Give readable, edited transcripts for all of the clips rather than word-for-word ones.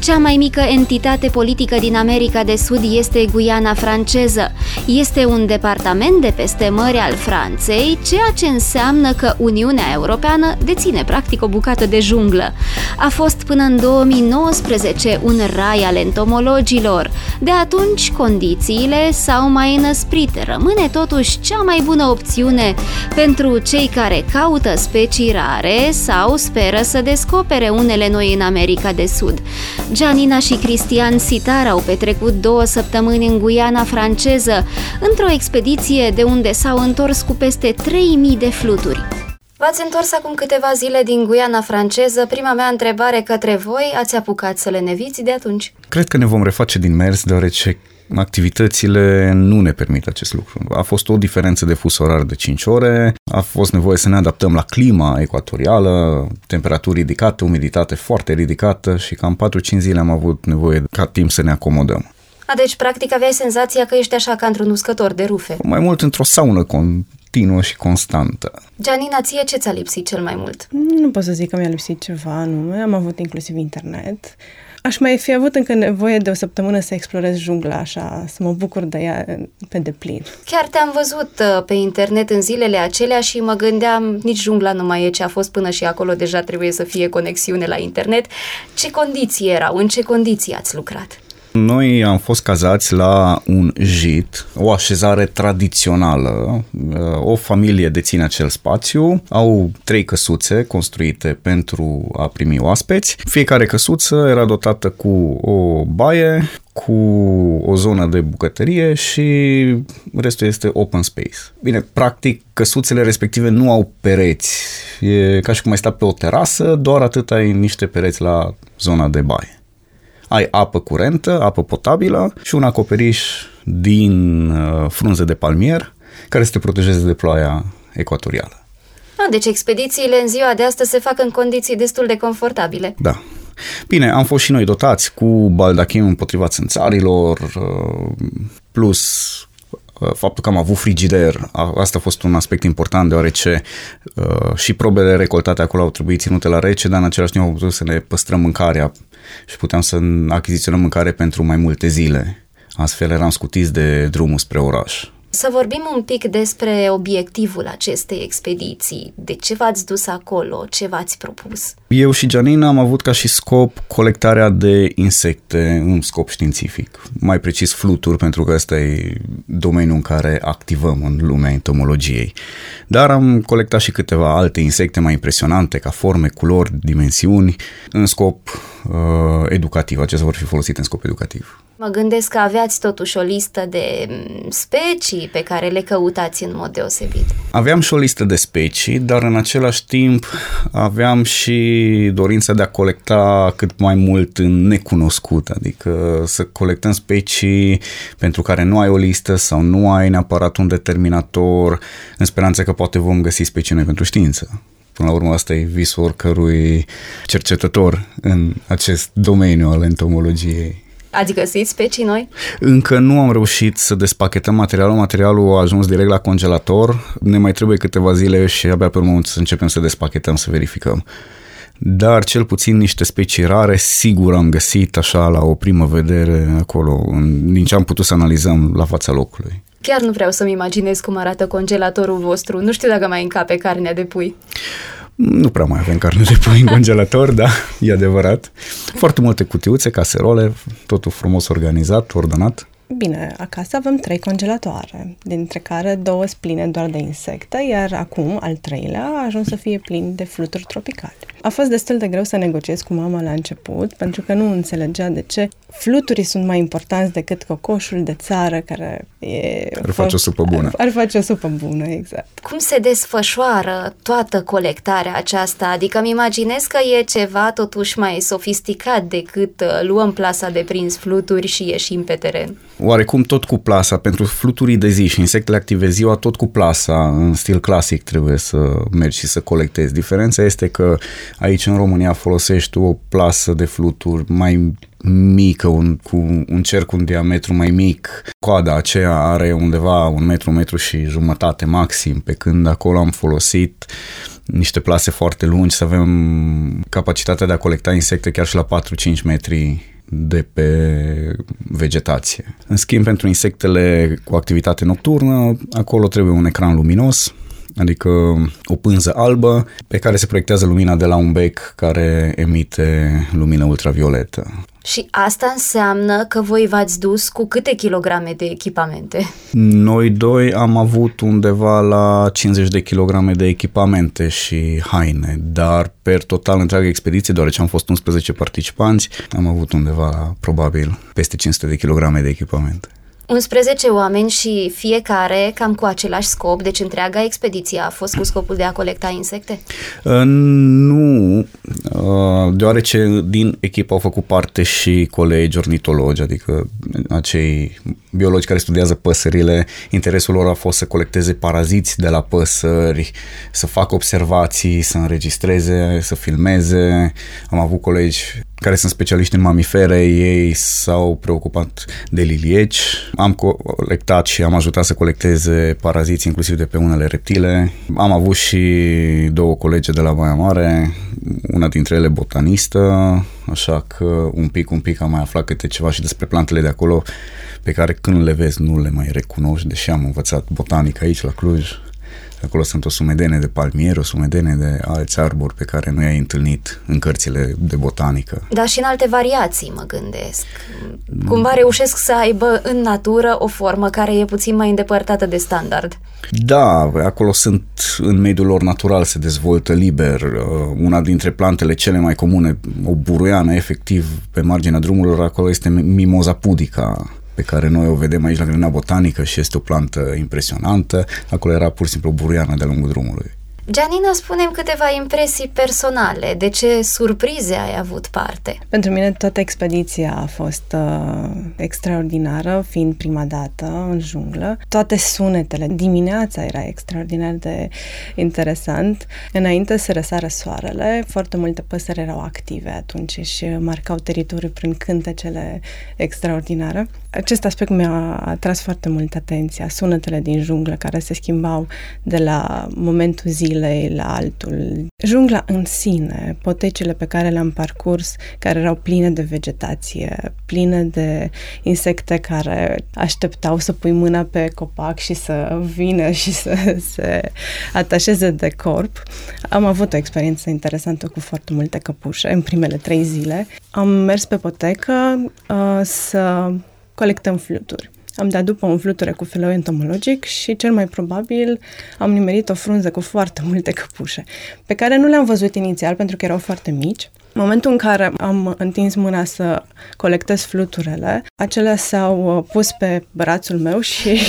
Cea mai mică entitate politică din America de Sud este Guiana franceză. Este un departament de peste mări al Franței, ceea ce înseamnă că Uniunea Europeană deține practic o bucată de junglă. A fost până în 2019 un rai al entomologilor. De atunci condițiile s-au mai înăsprit. Rămâne totuși cea mai bună opțiune pentru cei care caută specii rare sau speră să descopere unele noi în America de Sud. Gianina și Cristian Sitar au petrecut 2 săptămâni în Guiana franceză, într-o expediție de unde s-au întors cu peste 3000 de fluturi. V-ați întors acum câteva zile din Guiana franceză. Prima mea întrebare către voi, ați apucat să le neviți de atunci? Cred că ne vom reface din mers, deoarece activitățile nu ne permit acest lucru. A fost o diferență de fus orar de 5 ore, a fost nevoie să ne adaptăm la clima ecuatorială, temperaturi ridicate, umiditate foarte ridicată și cam 4-5 zile am avut nevoie ca timp să ne acomodăm. Deci, practic, aveai senzația că ești așa ca într-un uscător de rufe. Mai mult într-o saună continuă și constantă. Gianina, ție ce ți-a lipsit cel mai mult? Nu pot să zic că mi-a lipsit ceva anume, am avut inclusiv internet. Aș mai fi avut încă nevoie de o săptămână să explorez jungla așa, să mă bucur de ea pe deplin. Chiar te-am văzut pe internet în zilele acelea și mă gândeam, nici jungla nu mai e ce a fost până și acolo, deja trebuie să fie conexiune la internet. Ce condiții erau? În ce condiții ați lucrat? Noi am fost cazați la un jit, o așezare tradițională. O familie deține acel spațiu, au 3 căsuțe construite pentru a primi oaspeți. Fiecare căsuță era dotată cu o baie, cu o zonă de bucătărie și restul este open space. Bine, practic, căsuțele respective nu au pereți. E ca și cum ai sta pe o terasă, doar atât ai niște pereți la zona de baie. Ai apă curentă, apă potabilă și un acoperiș din frunze de palmier care să te protejeze de ploaia ecuatorială. Deci expedițiile în ziua de astăzi se fac în condiții destul de confortabile. Da. Bine, am fost și noi dotați cu baldachin împotriva țânțarilor, plus faptul că am avut frigider. Asta a fost un aspect important, deoarece și probele recoltate acolo au trebuit ținute la rece, dar în același timp am putut să ne păstrăm mâncarea și puteam să achiziționăm mâncare pentru mai multe zile. Astfel eram scutiți de drumul spre oraș. Să vorbim un pic despre obiectivul acestei expediții. De ce v-ați dus acolo? Ce v-ați propus? Eu și Gianina am avut ca și scop colectarea de insecte în scop științific. Mai precis fluturi, pentru că ăsta e domeniul în care activăm în lumea entomologiei. Dar am colectat și câteva alte insecte mai impresionante, ca forme, culori, dimensiuni, în scop educativ. Acestea vor fi folosite în scop educativ. Mă gândesc că aveați totuși o listă de specii pe care le căutați în mod deosebit. Aveam și o listă de specii, dar în același timp aveam și dorința de a colecta cât mai mult în necunoscut, adică să colectăm specii pentru care nu ai o listă sau nu ai neapărat un determinator, în speranța că poate vom găsi specii noi pentru știință. Până la urmă, asta e visul oricărui cercetător în acest domeniu al entomologiei. Ați găsit specii noi? Încă nu am reușit să despachetăm materialul. Materialul a ajuns direct la congelator. Ne mai trebuie câteva zile și abia pe urmă să începem să despachetăm, să verificăm. Dar cel puțin niște specii rare sigur am găsit așa la o primă vedere acolo, din ce am putut să analizăm la fața locului. Chiar nu vreau să-mi imaginez cum arată congelatorul vostru. Nu știu dacă mai încape carnea de pui. Nu prea mai avem carne de pui în congelator, da, e adevărat. Foarte multe cutiuțe, caserole, totul frumos organizat, ordonat. Bine, acasă avem 3 congelatoare, dintre care 2 sunt pline doar de insecte, iar acum, al 3-lea, a ajuns să fie plin de fluturi tropicale. A fost destul de greu să negociez cu mama la început, pentru că nu înțelegea de ce fluturii sunt mai importanți decât cocoșul de țară, care ar face o supă bună. Ar face o supă bună, exact. Cum se desfășoară toată colectarea aceasta? Adică îmi imaginez că e ceva totuși mai sofisticat decât luăm plasa de prins fluturi și ieșim pe teren. Oarecum tot cu plasa, pentru fluturii de zi și insectele active ziua, tot cu plasa, în stil clasic trebuie să mergi și să colectezi. Diferența este că aici în România folosești o plasă de fluturi mai mică, cu un cerc cu un diametru mai mic. Coada aceea are undeva 1 metru, 1 metru și jumătate maxim, pe când acolo am folosit niște plase foarte lungi, să avem capacitatea de a colecta insecte chiar și la 4-5 metri de pe vegetație. În schimb, pentru insectele cu activitate nocturnă, acolo trebuie un ecran luminos, adică o pânză albă pe care se proiectează lumina de la un bec care emite lumină ultravioletă. Și asta înseamnă că voi v-ați dus cu câte kilograme de echipamente? Noi doi am avut undeva la 50 de kilograme de echipamente și haine, dar per total întreaga expediție, deoarece am fost 11 participanți, am avut undeva probabil peste 500 de kilograme de echipamente. 11 oameni și fiecare cam cu același scop, deci întreaga expediție a fost cu scopul de a colecta insecte? Nu, deoarece din echipă au făcut parte și colegi ornitologi, adică acei biologi care studiază păsările, interesul lor a fost să colecteze paraziți de la păsări, să facă observații, să înregistreze, să filmeze. Am avut colegi care sunt specialiști în mamifere, ei s-au preocupat de lilieci. Am colectat și am ajutat să colecteze paraziți inclusiv de pe unele reptile. Am avut și 2 colege de la Baia Mare, una dintre ele botanistă, așa că un pic am mai aflat câte ceva și despre plantele de acolo, pe care când le vezi nu le mai recunoști, deși am învățat botanică aici la Cluj. Acolo sunt o sumedenie de palmieri, o sumedenie de alți arbori pe care nu i-ai întâlnit în cărțile de botanică. Dar și în alte variații, mă gândesc. Cumva reușesc să aibă în natură o formă care e puțin mai îndepărtată de standard. Da, acolo sunt în mediul lor natural, se dezvoltă liber. Una dintre plantele cele mai comune, o buruiană efectiv pe marginea drumurilor, acolo este Mimosa pudica, pe care noi o vedem aici la grădina botanică și este o plantă impresionantă. Acolo era pur și simplu o buruiană de-a lungul drumului. Gianina, spune-mi câteva impresii personale. De ce surprize ai avut parte? Pentru mine toată expediția a fost extraordinară, fiind prima dată în junglă. Toate sunetele, dimineața era extraordinar de interesant. Înainte să răsară soarele, foarte multe păsări erau active atunci și marcau teritoriul prin cântecele extraordinare. Acest aspect mi-a atras foarte mult atenția, sunetele din junglă care se schimbau de la momentul zilei la altul. Jungla în sine, potecile pe care le-am parcurs, care erau pline de vegetație, pline de insecte care așteptau să pui mâna pe copac și să vină și să se atașeze de corp. Am avut o experiență interesantă cu foarte multe căpușe în primele 3 zile. Am mers pe potecă să colectăm fluturi. Am dat după un fluture cu filou entomologic și cel mai probabil am nimerit o frunză cu foarte multe căpușe, pe care nu le-am văzut inițial pentru că erau foarte mici. În momentul în care am întins mâna să colectez fluturele, acelea s-au pus pe brațul meu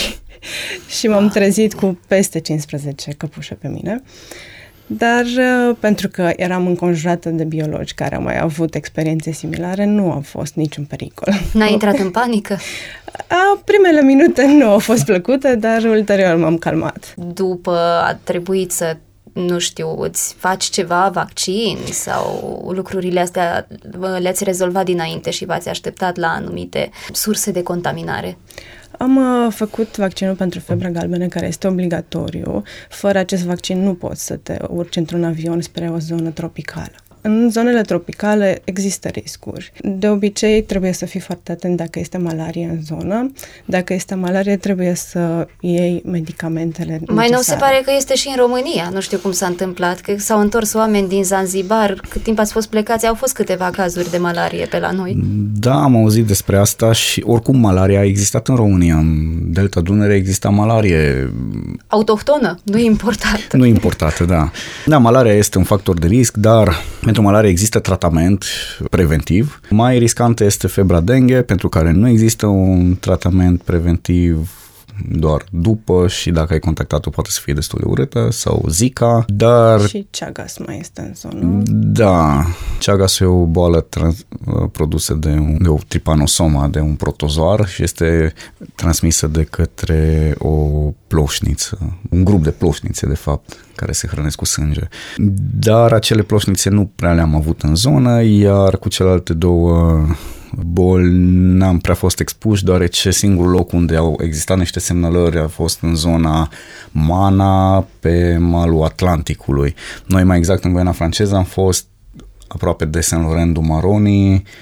și m-am trezit cu peste 15 căpușe pe mine. Dar pentru că eram înconjurată de biologi care au mai avut experiențe similare, nu a fost niciun pericol. N-ai intrat în panică? Primele minute nu au fost plăcute, dar ulterior m-am calmat. După a trebuit să, nu știu, îți faci ceva, vaccin sau lucrurile astea le-ați rezolvat dinainte și v-ați așteptat la anumite surse de contaminare? Am făcut vaccinul pentru febra galbenă, care este obligatoriu. Fără acest vaccin nu poți să te urci într-un avion spre o zonă tropicală. În zonele tropicale există riscuri. De obicei trebuie să fii foarte atent dacă este malarie în zonă. Dacă este malarie trebuie să iei medicamentele necesare. Mai nou se pare că este și în România. Nu știu cum s-a întâmplat, că s-au întors oameni din Zanzibar. Cât timp ați fost plecați, au fost câteva cazuri de malarie pe la noi. Da, am auzit despre asta și oricum malaria a existat în România. În Delta Dunăre exista malarie. Autohtonă, nu importată. Nu importată, da. Da, malaria este un factor de risc, dar pentru malaria există tratament preventiv. Mai riscantă este febra dengue, pentru care nu există un tratament preventiv, doar după, și dacă ai contactat-o poate să fie destul de urâtă, sau Zika, dar... Și Chagas mai este în zonă. Da, Chagas e o boală produsă de o trypanosoma, de un protozoar și este transmisă de către o ploșniță, un grup de ploșnițe, de fapt, care se hrănesc cu sânge. Dar acele ploșnițe nu prea le-am avut în zonă, iar cu celelalte 2 boli n-am prea fost expuși, deoarece singurul loc unde au existat niște semnalări a fost în zona Mana, pe malul Atlanticului. Noi, mai exact, în Guiana Franceză am fost aproape de Saint-Laurent du Maroni,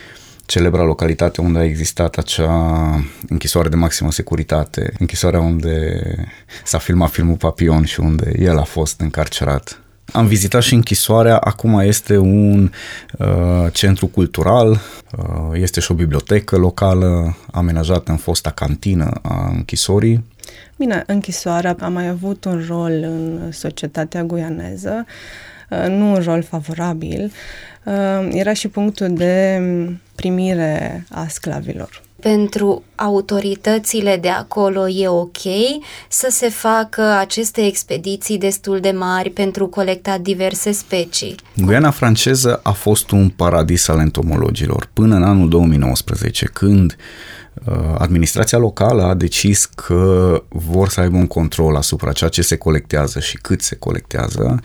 celebra localitate unde a existat acea închisoare de maximă securitate, închisoarea unde s-a filmat filmul Papillon și unde el a fost încarcerat. Am vizitat și închisoarea, acum este un centru cultural, este și o bibliotecă locală amenajată în fosta cantină a închisorii. Bine, închisoarea a mai avut un rol în societatea guianeză, nu un rol favorabil, era și punctul de primire a sclavilor. Pentru autoritățile de acolo e ok să se facă aceste expediții destul de mari pentru colecta diverse specii. Guiana franceză a fost un paradis al entomologilor până în anul 2019, când administrația locală a decis că vor să aibă un control asupra ceea ce se colectează și cât se colectează,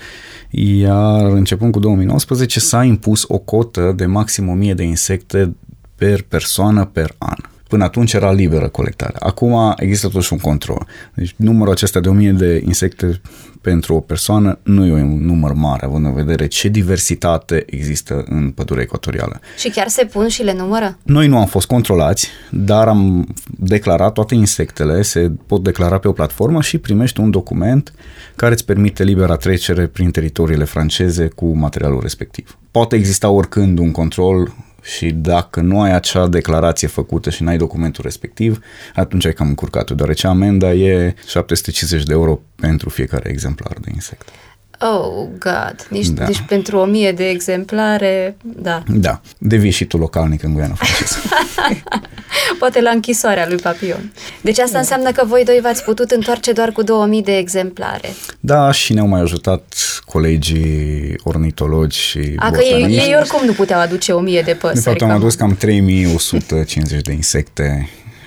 iar începând cu 2019 s-a impus o cotă de maxim 1000 de insecte per persoană per an. Până atunci era liberă colectarea. Acum există totuși un control. Deci numărul acesta de 1000 de insecte pentru o persoană nu e un număr mare, având în vedere ce diversitate există în pădurea ecuatorială. Și chiar se pun și le numără? Noi nu am fost controlați, dar am declarat toate insectele, se pot declara pe o platformă și primești un document care îți permite libera trecere prin teritoriile franceze cu materialul respectiv. Poate exista oricând un control și dacă nu ai acea declarație făcută și n-ai documentul respectiv, atunci ai cam încurcat-o, deoarece amenda e 750 de euro pentru fiecare exemplar de insect. Oh, God! Deci pentru 1000 de exemplare, da. Da, devii și tu localnic în Guiana franceză. Poate la închisoarea lui Papillon. Deci asta înseamnă că voi doi v-ați putut întoarce doar cu 2000 de exemplare. Da, și ne-au mai ajutat colegii ornitologi și că ei oricum nu puteau aduce 1000 de păsări. De fapt, am adus cam 3150 de insecte.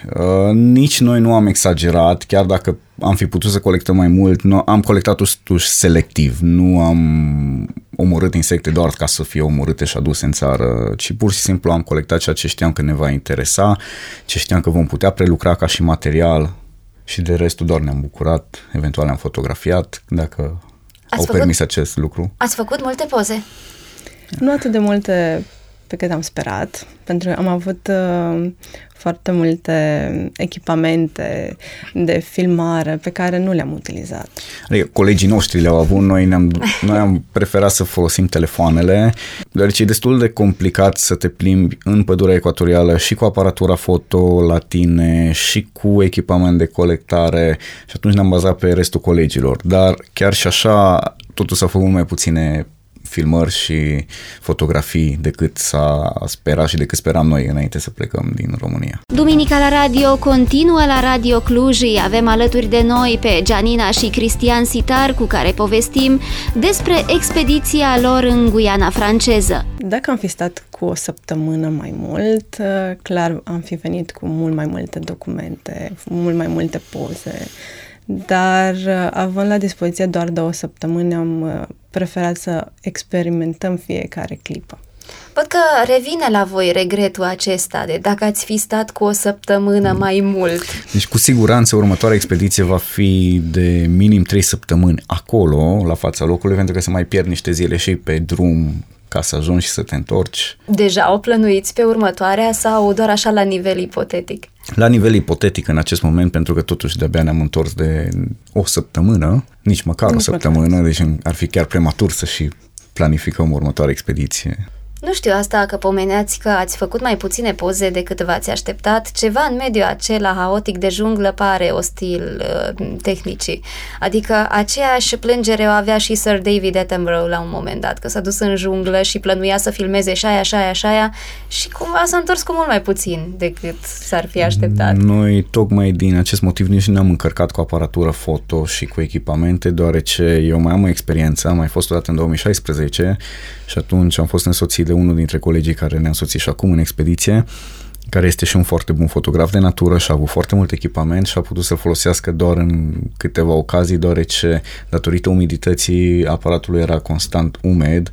Nici noi nu am exagerat, chiar dacă am fi putut să colectăm mai mult, am colectat totuși selectiv, nu am omorât insecte doar ca să fie omorâte și aduse în țară, ci pur și simplu am colectat ceea ce știam că ne va interesa, ce știam că vom putea prelucra ca și material și de restul doar ne-am bucurat, eventual am fotografiat, dacă permis acest lucru. Ați făcut multe poze? Nu atât de multe pe cât am sperat, pentru că am avut foarte multe echipamente de filmare pe care nu le-am utilizat. Adică colegii noștri le-au avut, noi am preferat să folosim telefoanele, deoarece e destul de complicat să te plimbi în pădurea ecuatorială și cu aparatura foto la tine și cu echipament de colectare și atunci ne-am bazat pe restul colegilor, dar chiar și așa totul s-au făcut mai puține filmări și fotografii decât s-a sperat și decât speram noi înainte să plecăm din România. Duminica la radio continuă la Radio Cluj. Avem alături de noi pe Gianina și Cristian Sitar, cu care povestim despre expediția lor în Guiana franceză. Dacă am fi stat cu o săptămână mai mult, clar am fi venit cu mult mai multe documente, mult mai multe poze, dar având la dispoziție doar 2 săptămâni, am preferat să experimentăm fiecare clipă. Văd că revine la voi regretul acesta de dacă ați fi stat cu o săptămână mai mult. Deci cu siguranță următoarea expediție va fi de minim 3 săptămâni acolo, la fața locului, pentru că se mai pierd niște zile și pe drum ca să ajungi și să te întorci. Deja o plănuiți pe următoarea sau doar așa la nivel ipotetic? La nivel ipotetic în acest moment, pentru că totuși de-abia ne-am întors de o săptămână, nici măcar o săptămână, deci ar fi chiar prematur să și planificăm următoarea expediție. Nu știu asta, că pomeneați că ați făcut mai puține poze decât v-ați așteptat. Ceva în mediul acela haotic de junglă pare ostil tehnicii. Adică aceeași plângere o avea și Sir David Attenborough la un moment dat, că s-a dus în junglă și plănuia să filmeze și aia și cumva s-a întors cu mult mai puțin decât s-ar fi așteptat. Noi tocmai din acest motiv nici ne-am încărcat cu aparatură foto și cu echipamente, deoarece eu mai am o experiență, am mai fost odată în 2016 și atunci am fost însoțit de unul dintre colegii care ne-a însoțit și acum în expediție, care este și un foarte bun fotograf de natură și a avut foarte mult echipament și a putut să-l folosească doar în câteva ocazii, deoarece datorită umidității aparatul era constant umed.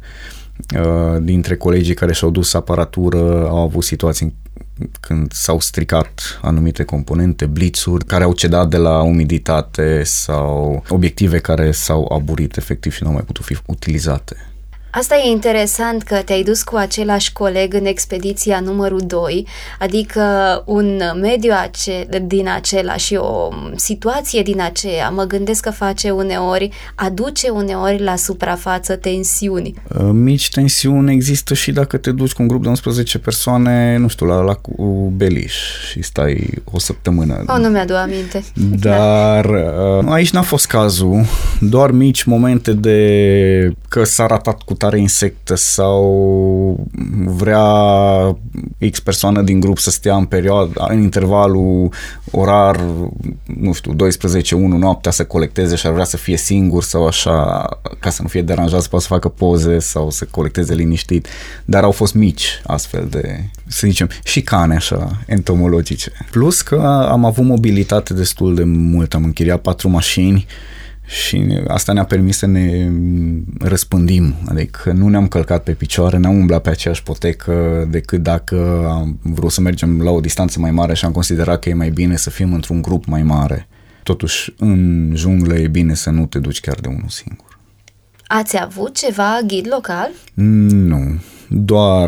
Dintre colegii care și-au dus aparatură au avut situații când s-au stricat anumite componente, blițuri care au cedat de la umiditate sau obiective care s-au aburit efectiv și nu au mai putut fi utilizate. Asta e interesant că te-ai dus cu același coleg în expediția numărul 2, adică un mediu din acela și o situație din aceea, mă gândesc că aduce uneori la suprafață tensiuni. Mici tensiuni există și dacă te duci cu un grup de 11 persoane, nu știu, la lacul Beliș și stai o săptămână. Nu mi-adu aminte. Dar aici n-a fost cazul, doar mici momente de că s-a ratat cu tare insectă sau vrea X persoană din grup să stea în intervalul orar, nu știu, 12-1 noaptea să colecteze și ar vrea să fie singur sau așa, ca să nu fie deranjat, să poată să facă poze sau să colecteze liniștit, dar au fost mici astfel de, să zicem, șicane așa, entomologice. Plus că am avut mobilitate destul de mult, am închiriat 4 mașini și asta ne-a permis să ne răspândim, adică nu ne-am călcat pe picioare, n-am umblat pe aceeași potecă decât dacă am vrut să mergem la o distanță mai mare și am considerat că e mai bine să fim într-un grup mai mare. Totuși, în junglă e bine să nu te duci chiar de unul singur. Ați avut ceva ghid local? Nu, doar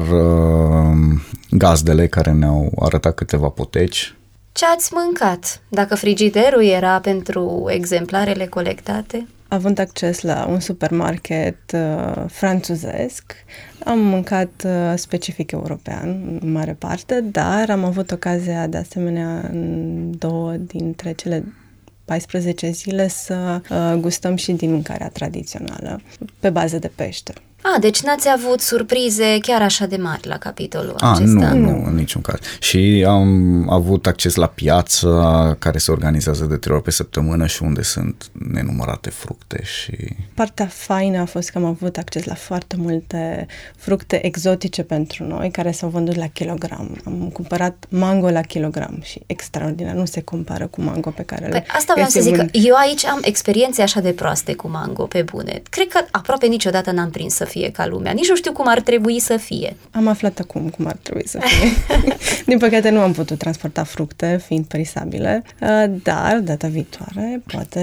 gazdele care ne-au arătat câteva poteci. Ce ați mâncat? Dacă frigiderul era pentru exemplarele colectate? Având acces la un supermarket franțuzesc, am mâncat specific european în mare parte, dar am avut ocazia de asemenea în 2 dintre cele 14 zile să gustăm și din mâncarea tradițională, pe bază de pește. Deci n-ați avut surprize chiar așa de mari la capitolul acesta? Nu, în niciun caz. Și am avut acces la piață care se organizează de 3 ori pe săptămână și unde sunt nenumărate fructe și... Partea faină a fost că am avut acces la foarte multe fructe exotice pentru noi, care s-au vândut la kilogram. Am cumpărat mango la kilogram și extraordinar, nu se compară cu mango pe care asta vreau să zic, că eu aici am experiențe așa de proaste cu mango, pe bune. Cred că aproape niciodată n-am prins să fie ca lumea. Nici nu știu cum ar trebui să fie. Am aflat acum cum ar trebui să fie. Din păcate nu am putut transporta fructe, fiind perisabile, dar data viitoare poate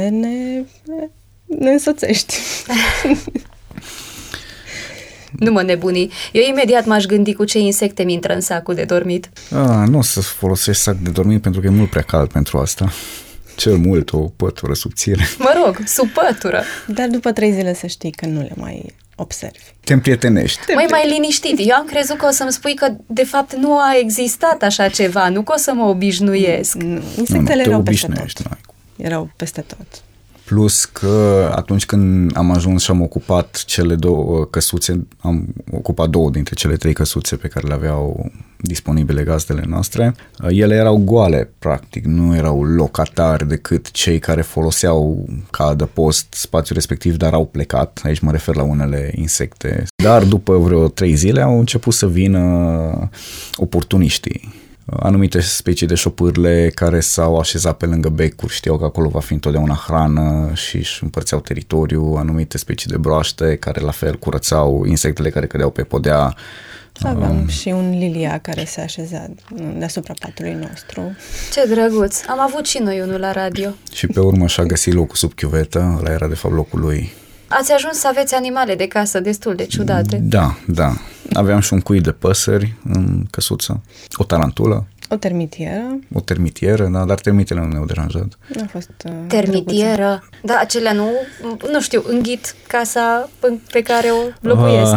ne însoțești. Nu mă nebuni. Eu imediat m-aș gândi cu ce insecte mi intră în sacul de dormit. Nu o să folosești sac de dormit pentru că e mult prea cald pentru asta. Cel mult o pătură subțire. Mă rog, sub pătură. Dar după 3 zile să știi că nu le mai observi. Te împrietenești. Mai liniștit. Eu am crezut că o să-mi spui că de fapt nu a existat așa ceva, nu că o să mă obișnuiesc. Nu. Insectele erau peste tot. Erau peste tot. Plus că atunci când am ajuns și am ocupat cele 2 căsuțe, am ocupat 2 dintre cele 3 căsuțe pe care le aveau disponibile gazdele noastre, ele erau goale, practic, nu erau locatari decât cei care foloseau ca adăpost spațiul respectiv, dar au plecat, aici mă refer la unele insecte. Dar după vreo 3 zile au început să vină oportuniștii. Anumite specii de șopârle care s-au așezat pe lângă becuri, știau că acolo va fi întotdeauna hrană și își împărțeau teritoriu, anumite specii de broaște care la fel curățau insectele care cădeau pe podea. Aveam și un lilia care se așeza deasupra patului nostru. Ce drăguț! Am avut și noi unul la radio. Și pe urmă și-a găsit locul sub chiuvetă, ăla era de fapt locul lui. Ați ajuns să aveți animale de casă destul de ciudate. Da. Aveam și un cui de păsări în căsuță, o tarantulă. O termitieră, da, dar termitele nu ne-au deranjat. A fost termitieră, da, acelea nu știu, înghit casa pe care o locuiesc.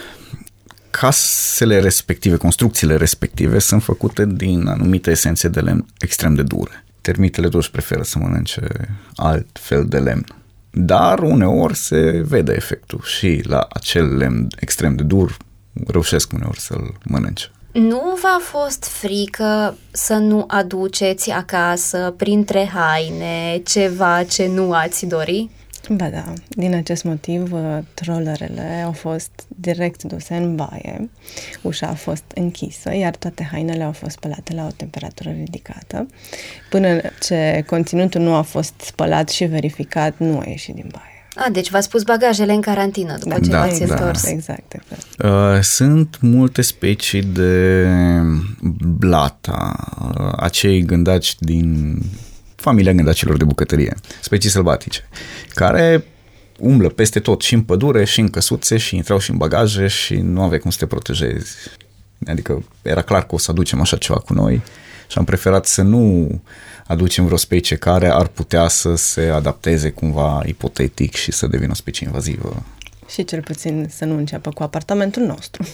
Casele respective, construcțiile respective sunt făcute din anumite esențe de lemn extrem de dure. Termitele totuși preferă să mănânce alt fel de lemn. Dar uneori se vede efectul și la acel lemn extrem de dur reușesc uneori să-l mănânce. Nu v-a fost frică să nu aduceți acasă, printre haine, ceva ce nu ați dori? Ba da, din acest motiv trollerele au fost direct duse în baie, ușa a fost închisă, iar toate hainele au fost spălate la o temperatură ridicată. Până ce conținutul nu a fost spălat și verificat, nu a ieșit din baie. Deci v-ați pus bagajele în carantină după ce v-ați întors. Exact. Sunt multe specii de blata, acei gândaci din familia gândacilor de bucătărie, specii sălbatice, care umblă peste tot și în pădure și în căsuțe și intrau și în bagaje și nu aveai cum să te protejezi. Adică era clar că o să aducem așa ceva cu noi și am preferat să nu aducem vreo specie care ar putea să se adapteze cumva ipotetic și să devină o specie invazivă. Și cel puțin să nu înceapă cu apartamentul nostru.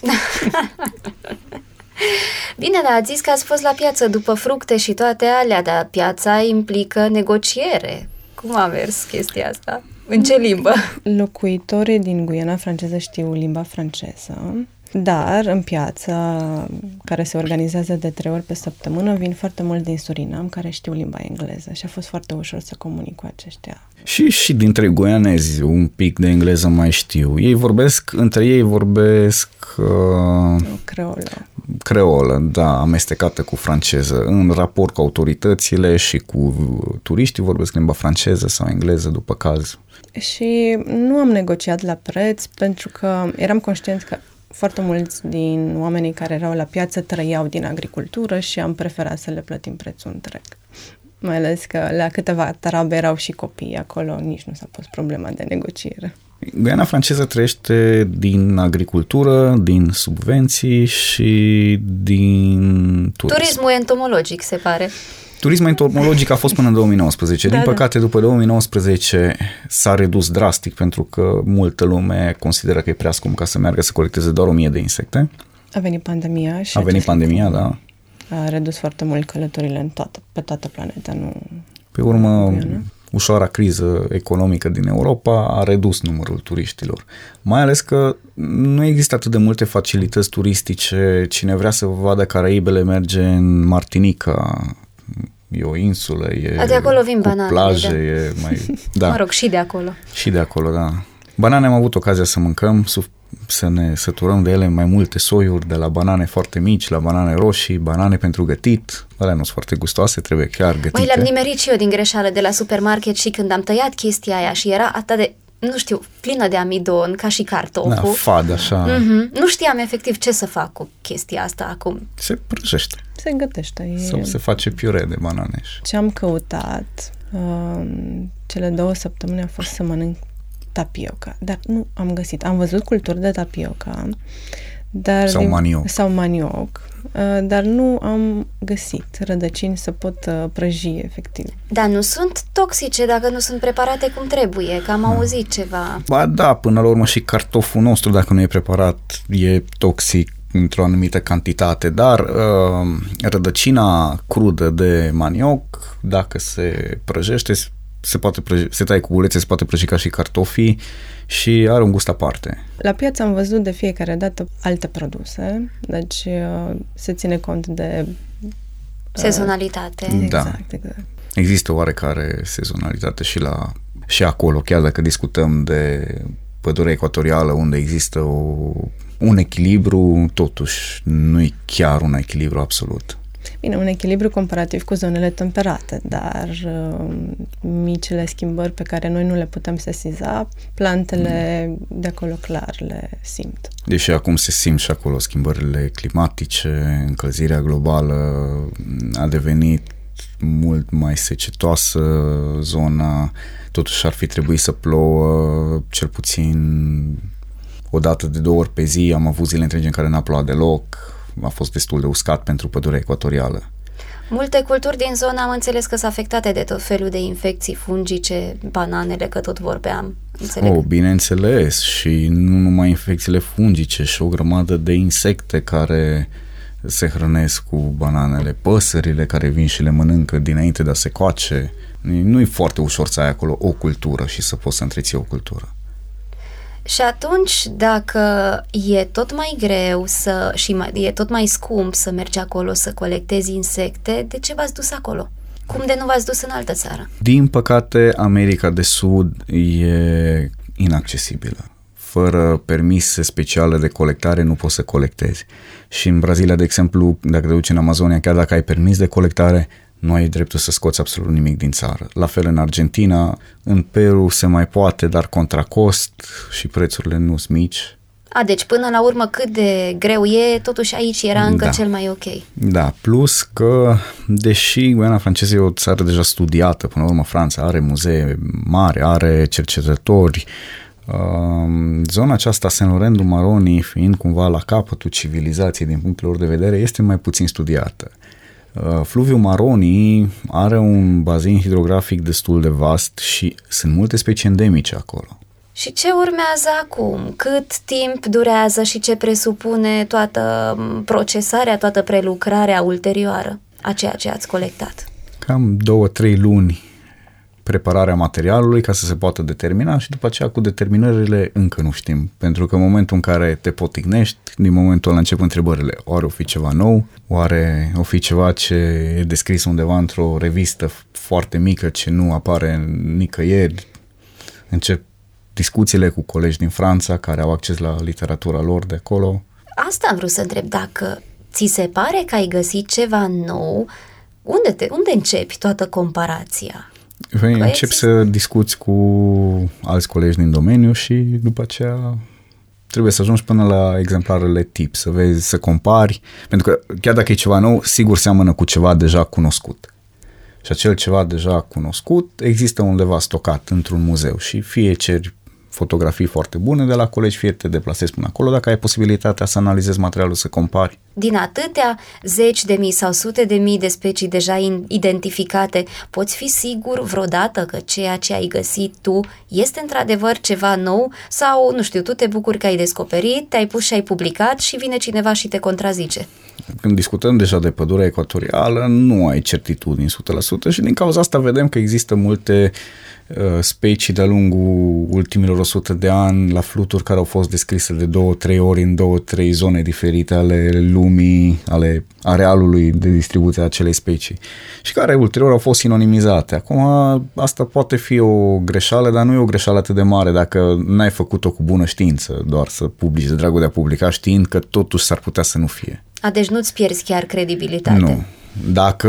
Bine, dar ați zis că ați fost la piață după fructe și toate alea, dar piața implică negociere. Cum a mers chestia asta? În ce limbă? Locuitorii din Guiana franceză știu limba franceză, dar în piața care se organizează de 3 ori pe săptămână vin foarte mulți din Surinam care știu limba engleză și a fost foarte ușor să comunic cu aceștia. Și dintre guianezi un pic de engleză mai știu. Între ei vorbesc creolă, da, amestecată cu franceză. În raport cu autoritățile și cu turiștii vorbesc limba franceză sau engleză după caz. Și nu am negociat la preț pentru că eram conștient că foarte mulți din oamenii care erau la piață trăiau din agricultură și am preferat să le plătim prețul întreg. Mai ales că la câteva tarabe erau și copii acolo, nici nu s-a pus problema de negociere. Guiana franceză trăiește din agricultură, din subvenții și din turism. Turismul entomologic, se pare. Turismul entomologic a fost până în 2019. Din păcate, după 2019 s-a redus drastic pentru că multă lume consideră că e prea scump ca să meargă să colecteze doar 1000 de insecte. A venit pandemia și... Da. A redus foarte mult călătorile pe toată planeta, nu... Pe urmă, ușoara criză economică din Europa a redus numărul turiștilor. Mai ales că nu există atât de multe facilități turistice. Cine vrea să vadă Caraibele merge în Martinica. E o insulă, de acolo vin banane, plaje, da. Mă rog, și de acolo. Și de acolo, da. Banane am avut ocazia să mâncăm, să ne săturăm de ele mai multe soiuri, de la banane foarte mici, la banane roșii, banane pentru gătit. Alea nu sunt foarte gustoase, trebuie chiar gătite. Măi, le-am nimerit și eu din greșeală de la supermarket și când am tăiat chestia aia și era atât de, nu știu, plină de amidon, ca și cartoful. Da, fad, așa. Nu știam efectiv ce să fac cu chestia asta acum. Se prăjește. Se gătește. Sau se face piure de banane. Ce am căutat cele 2 săptămâni a fost să mănânc tapioca, dar nu am găsit. Am văzut culturi de tapioca, dar sau manioc, dar nu am găsit rădăcini să pot prăji efectiv. Dar nu sunt toxice dacă nu sunt preparate cum trebuie, că am auzit ceva. Ba da, până la urmă și cartoful nostru, dacă nu e preparat, e toxic într-o anumită cantitate, dar rădăcina crudă de manioc, dacă se prăjește, se taie cu bulețe, se poate prăji ca și cartofii și are un gust aparte. La piață am văzut de fiecare dată alte produse, deci se ține cont de sezonalitate. Exact. Există oarecare sezonalitate și acolo, chiar dacă discutăm de pădurea ecuatorială unde există un echilibru, totuși nu e chiar un echilibru absolut. Bine, un echilibru comparativ cu zonele temperate, dar micile schimbări pe care noi nu le putem sesiza, plantele de acolo clar le simt. Deși acum se simt și acolo schimbările climatice, încălzirea globală a devenit mult mai secetoasă zona, totuși ar fi trebuit să plouă cel puțin o dată de 2 ori pe zi, am avut zile întregi în care n-a plouat deloc, a fost destul de uscat pentru pădurea ecuatorială. Multe culturi din zonă am înțeles că sunt afectate de tot felul de infecții fungice, bananele, că tot vorbeam. Bineînțeles, și nu numai infecțiile fungice, și o grămadă de insecte care se hrănesc cu bananele, păsările care vin și le mănâncă dinainte de a se coace. Nu e foarte ușor să ai acolo o cultură și să poți să întreții o cultură. Și atunci, dacă e tot mai greu e tot mai scump să mergi acolo să colectezi insecte, de ce v-ați dus acolo? Cum de nu v-ați dus în altă țară? Din păcate, America de Sud e inaccesibilă. Fără permise speciale de colectare nu poți să colectezi. Și în Brazilia, de exemplu, dacă te duci în Amazonia, chiar dacă ai permis de colectare, nu ai dreptul să scoți absolut nimic din țară. La fel în Argentina, în Peru se mai poate, dar contra cost și prețurile nu sunt mici. Deci până la urmă cât de greu e, totuși aici era încă cel mai ok. Da, plus că, deși Guiana franceză e o țară deja studiată, până la urmă Franța are muzee mari, are cercetători, zona aceasta Saint-Laurent-du-Maroni, fiind cumva la capătul civilizației din punctul lor de vedere, este mai puțin studiată. Fluviul Maroni are un bazin hidrografic destul de vast și sunt multe specii endemice acolo. Și ce urmează acum? Cât timp durează și ce presupune toată procesarea, toată prelucrarea ulterioară a ceea ce ați colectat? Cam 2-3 luni prepararea materialului ca să se poată determina și după aceea cu determinările încă nu știm. Pentru că în momentul în care te potignești, din momentul ăla încep întrebările. Oare o fi ceva nou? Oare o fi ceva ce e descris undeva într-o revistă foarte mică ce nu apare nicăieri? Încep discuțiile cu colegi din Franța care au acces la literatura lor de acolo. Asta am vrut să întreb, dacă ți se pare că ai găsit ceva nou, unde începi toată comparația? Începi să discuți cu alți colegi din domeniu și după aceea trebuie să ajungi până la exemplarele tip, să vezi, să compari, pentru că chiar dacă e ceva nou, sigur seamănă cu ceva deja cunoscut. Și acel ceva deja cunoscut există undeva stocat într-un muzeu și fie ceri fotografii foarte bune de la colegi, fie te deplasezi până acolo, dacă ai posibilitatea să analizezi materialul, să compari. Din atâtea zeci de mii sau sute de mii de specii deja identificate, poți fi sigur vreodată că ceea ce ai găsit tu este într-adevăr ceva nou sau, nu știu, tu te bucuri că ai descoperit, te-ai pus și ai publicat și vine cineva și te contrazice? Când discutăm deja de pădurea ecuatorială, nu ai certitudini 100% și din cauza asta vedem că există multe specii de-a lungul ultimilor 100 de ani la fluturi care au fost descrise de 2-3 ori în 2-3 zone diferite ale lumii, ale arealului de distribuție a acelei specii și care ulterior au fost sinonimizate. Acum asta poate fi o greșeală, dar nu e o greșeală atât de mare dacă n-ai făcut-o cu bună știință, doar să publici de dragul de a publica știind că totuși s-ar putea să nu fie. Deci nu-ți pierzi chiar credibilitatea. Nu. Dacă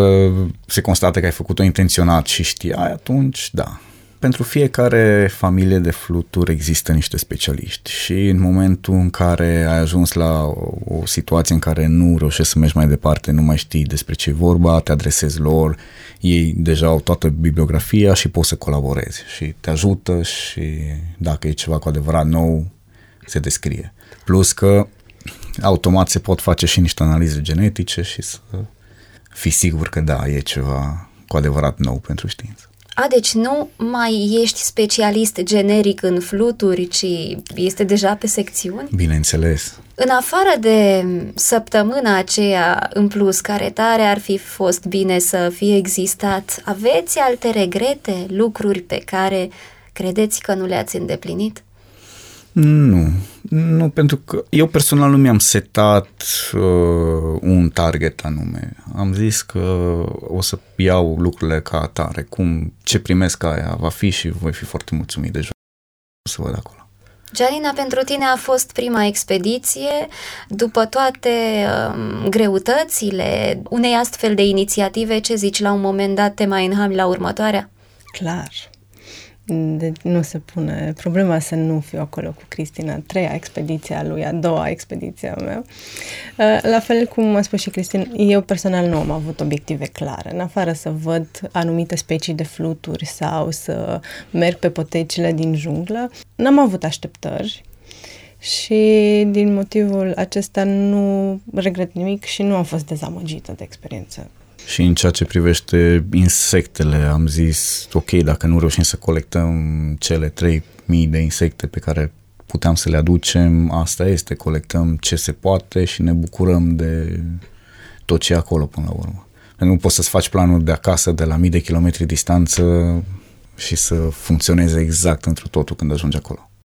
se constată că ai făcut-o intenționat și știai, atunci da. Pentru fiecare familie de fluturi există niște specialiști și în momentul în care ai ajuns la o situație în care nu reușești să mergi mai departe, nu mai știi despre ce e vorba, te adresezi lor, ei deja au toată bibliografia și poți să colaborezi și te ajută și dacă e ceva cu adevărat nou, se descrie. Plus că automat se pot face și niște analize genetice și să fii sigur că da, e ceva cu adevărat nou pentru știință. Deci nu mai ești specialist generic în fluturi, ci este deja pe secțiuni? Bineînțeles. În afară de săptămâna aceea în plus, care tare ar fi fost bine să fie existat, aveți alte regrete, lucruri pe care credeți că nu le-ați îndeplinit? Nu, pentru că eu personal nu mi-am setat un target anume. Am zis că o să iau lucrurile ca atare, ce primesc aia va fi și voi fi foarte mulțumit deja. O să văd acolo. Gianina, pentru tine a fost prima expediție. După toate greutățile unei astfel de inițiative, ce zici, la un moment dat te mai înhami la următoarea? Clar. Deci nu se pune problema să nu fiu acolo cu Cristina, a treia expediție a lui, a doua expediție a mea. La fel cum a spus și Cristina, eu personal nu am avut obiective clare, în afară să văd anumite specii de fluturi sau să merg pe potecile din junglă. N-am avut așteptări și din motivul acesta nu regret nimic și nu am fost dezamăgită de experiență. Și în ceea ce privește insectele, am zis, ok, dacă nu reușim să colectăm cele 3.000 de insecte pe care puteam să le aducem, asta este, colectăm ce se poate și ne bucurăm de tot ce e acolo până la urmă. Pentru că nu poți să-ți faci planuri de acasă de la 1000 de kilometri distanță și să funcționeze exact întru totul când ajungi acolo.